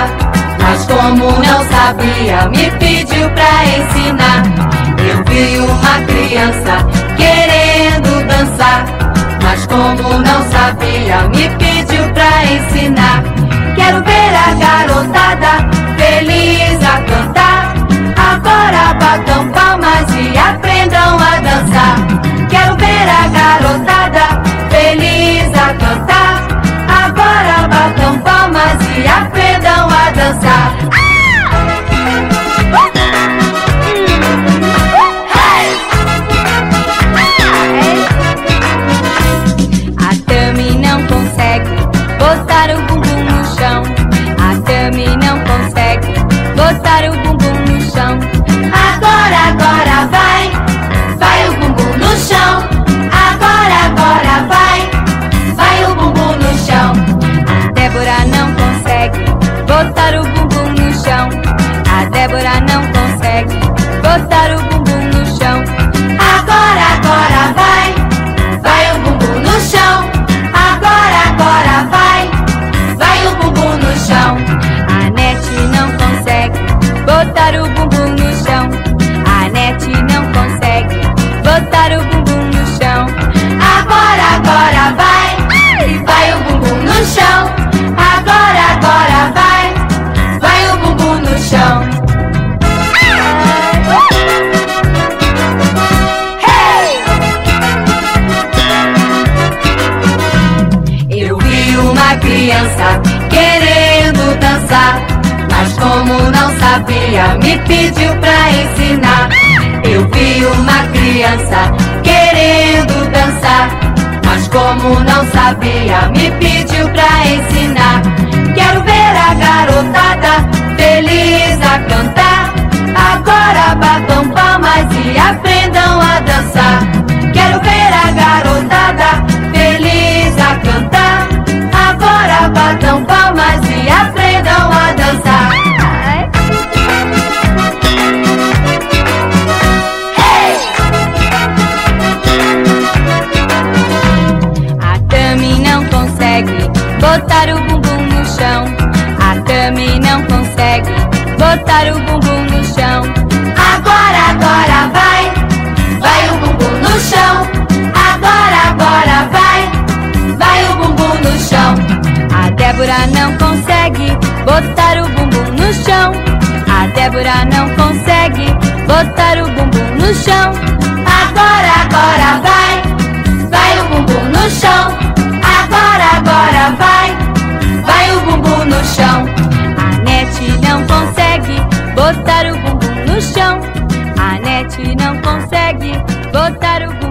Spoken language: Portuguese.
dançar, mas como não sabia, me pediu pra ensinar. Eu vi uma criança querendo dançar, mas como não sabia, me pediu pra ensinar. Quero ver a garotada feliz a cantar. Agora batam palmas e aprendam a dançar. Quero ver a garotada feliz a cantar. Agora batam palmas e aprendam a dançar. A Tami não consegue botar o bumbum no chão. A Tami não consegue botar o bumbum no chão. Agora vai, vai o bumbum no chão. Agora vai o bumbum no chão. A Débora não consegue botar o bumbum no chão. A Débora não consegue botar o bumbum no chão. Agora vai, vai o bumbum no chão. Agora vai o bumbum no chão. A Nete não consegue botar o bumbum no chão. A Nete não consegue botar o bumbum no chão. Agora vai, vai o bumbum no chão. Agora vai o bumbum no chão. Eu vi uma criança querendo dançar, mas como não sabia, me pediu pra ensinar. Eu vi uma criança querendo dançar, mas como não sabia, me pediu pra ensinar. Quero ver a garotada feliz a cantar. Agora batam palmas e aprendam a dançar. Quero ver a garotada feliz a cantar. Agora batam palmas e aprendam a dançar. A Tami não consegue botar o bumbum no chão. A Tami não consegue botar o bumbum no chão. Agora vai, vai o bumbum no chão. Agora vai o bumbum no chão. A Débora não consegue botar o bumbum no chão. A Débora não consegue botar o bumbum no chão. Agora vai, vai o bumbum no chão. Agora vai o bumbum no chão. A Nete não consegue botar o bumbum no chão. A Nete não consegue botar o bumbum